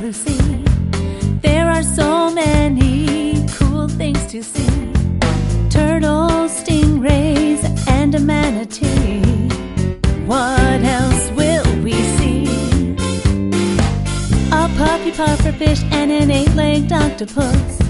the sea. There are so many cool things to see. Turtles, stingrays, and a manatee. What else will we see? A puppy pufferfish and an 8-legged octopus.